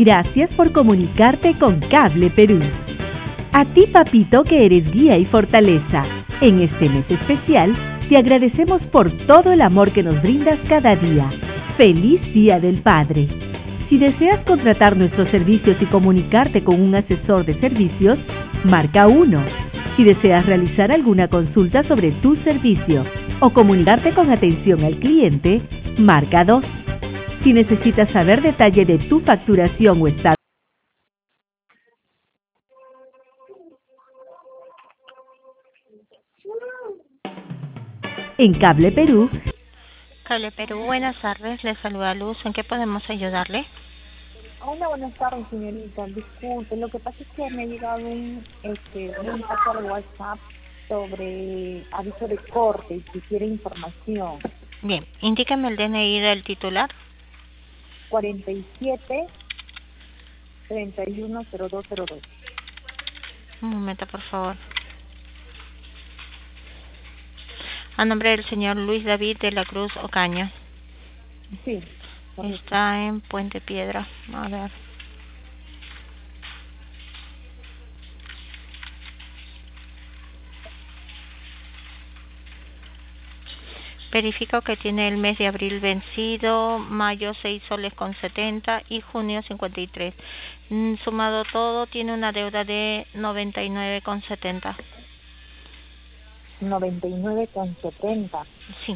Gracias por comunicarte con Cable Perú. A ti, papito, que eres guía y fortaleza. En este mes especial, te agradecemos por todo el amor que nos brindas cada día. ¡Feliz Día del Padre! Si deseas contratar nuestros servicios y comunicarte con un asesor de servicios, marca 1. Si deseas realizar alguna consulta sobre tu servicio o comunicarte con atención al cliente, marca 2. Si necesitas saber detalle de tu facturación o estado en Cable Perú. Cable Perú, buenas tardes. Le saluda Luz. ¿En qué podemos ayudarle? Hola, buenas tardes, señorita. Disculpe, lo que pasa es que me ha llegado un mensaje al WhatsApp sobre aviso de corte y quisiera información. Bien, indíqueme el DNI del titular. 47 31 0202. Un momento, por favor. A nombre del señor Luis David de la Cruz Ocaña. Sí. Está en Puente Piedra. A ver. Verifico que tiene el mes de abril vencido, mayo 6 soles con 70 y junio 53. Sumado todo, tiene una deuda de 99 con 70. 99 con 70. Sí.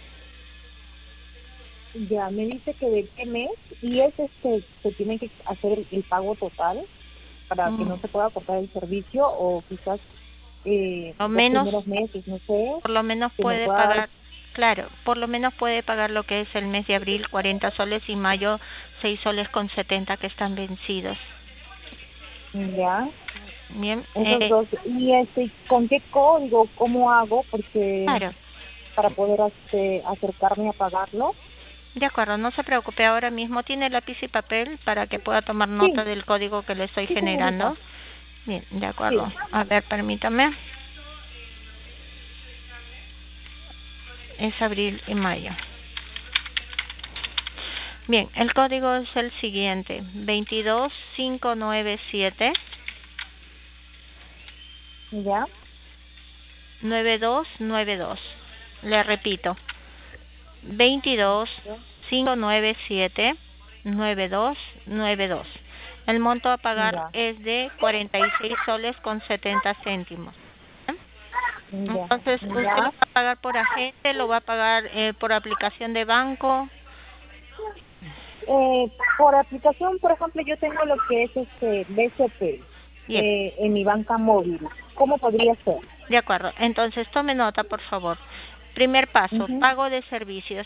Ya, me dice que de qué mes y es se tiene que hacer el pago total para que no se pueda cortar el servicio o quizás Lo los menos, primeros meses, no sé. por lo menos que me puede pueda pagar, claro, por lo menos puede pagar lo que es el mes de abril 40 soles y mayo 6 soles con 70 que están vencidos. Ya. Bien. Esos dos. Y ¿con qué código? ¿Cómo hago? Porque Claro. para poder acercarme a pagarlo. De acuerdo, no se preocupe, ahora mismo tiene lápiz y papel para que pueda tomar nota Sí. del código que le estoy Sí, generando. señorita. Bien, de acuerdo. Sí. A ver, permítame. Es abril y mayo. Bien, el código es el siguiente: 22597 Ya. 9292. Le repito: 22597 9292. El monto a pagar Ya. es de 46 soles con 70 céntimos. Ya. Entonces, ¿usted lo va a pagar por agente? ¿Lo va a pagar por aplicación de banco? Por aplicación, por ejemplo, yo tengo lo que es BCP Bien. en mi banca móvil. ¿Cómo podría ser? De acuerdo. Entonces, tome nota, por favor. Primer paso, pago de servicios.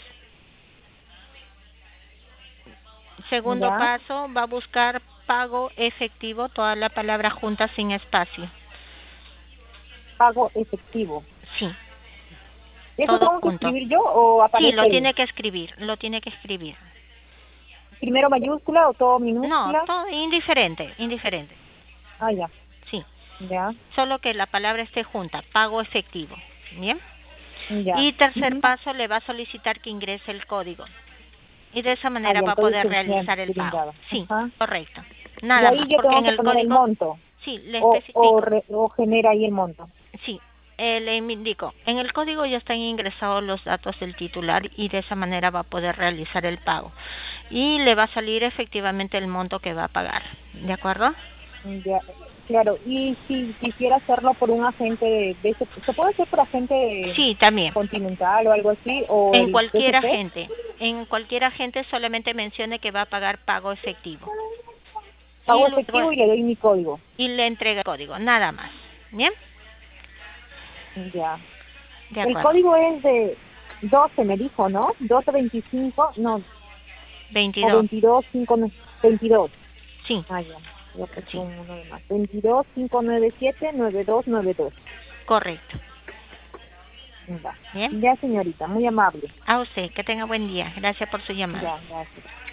Segundo Ya. paso, va a buscar pago efectivo, toda la palabra junta sin espacio. Pago efectivo. Sí. ¿Eso Todo tengo que junto. escribir yo o Sí, aparece lo ahí? tiene que escribir, ¿Primero mayúscula o todo No, minúscula? todo indiferente. Ah, ya. Sí. Ya. Solo que la palabra esté junta, pago efectivo. Bien. Ya. Y tercer paso, le va a solicitar que ingrese el código. Y de esa manera Ya, va el a código poder que me han realizar el pago. brindado. Sí, Ajá. correcto. Y Nada ahí más, yo porque tengo en que el poner el código, monto sí, le o, especifico. o genera ahí el monto. Sí, le indico, en el código ya están ingresados los datos del titular y de esa manera va a poder realizar el pago. Y le va a salir efectivamente el monto que va a pagar. ¿De acuerdo? Ya, claro. Y si quisiera hacerlo por un agente ¿se puede hacer por agente Sí, también. continental o algo así? ¿O En el cualquier BCP? agente. En cualquier agente solamente mencione que va a pagar pago efectivo. Y Pago luego efectivo y le doy mi código. y le entrega el código, nada más. ¿Bien? Ya. De El acuerdo. código es de 12, me dijo, ¿no? 1225, no, o 22. 22, 22. Sí, Ah, ya. Ya puesto sí, uno de más. 22, 597, 9292. correcto. Va. Bien. Ya, señorita, muy amable. A usted, que tenga buen día. Gracias por su llamada. Ya, gracias.